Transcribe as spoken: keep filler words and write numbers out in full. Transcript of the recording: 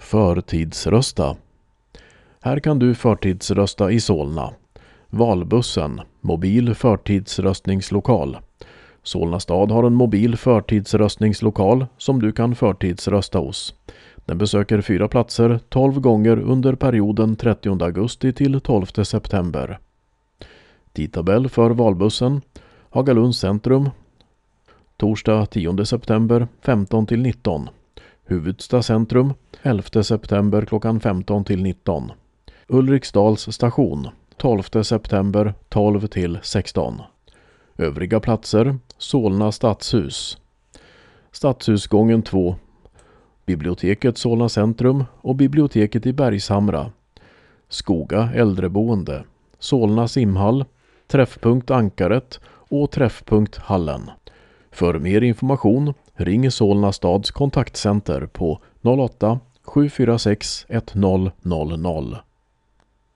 Förtidsrösta. Här kan du förtidsrösta i Solna. Valbussen, mobil förtidsröstningslokal. Solna stad har en mobil förtidsröstningslokal som du kan förtidsrösta hos. Den besöker fyra platser tolv gånger under perioden trettionde augusti till tolfte september. Tidtabell för valbussen: Hagalunds centrum, torsdag tionde september femton till nitton. Huvudsta centrum, elfte september klockan femton till nitton. Ulriksdals station, tolfte september tolv till sexton. Övriga platser: Solna stadshus, Stadshusgången två, biblioteket Solna centrum och biblioteket i Bergshamra, Skoga äldreboende, Solna simhall, Träffpunkt Ankaret och Träffpunkt Hallen. För mer information ring Solna stads kontaktcenter på noll åtta sju fyra sex ett noll noll noll.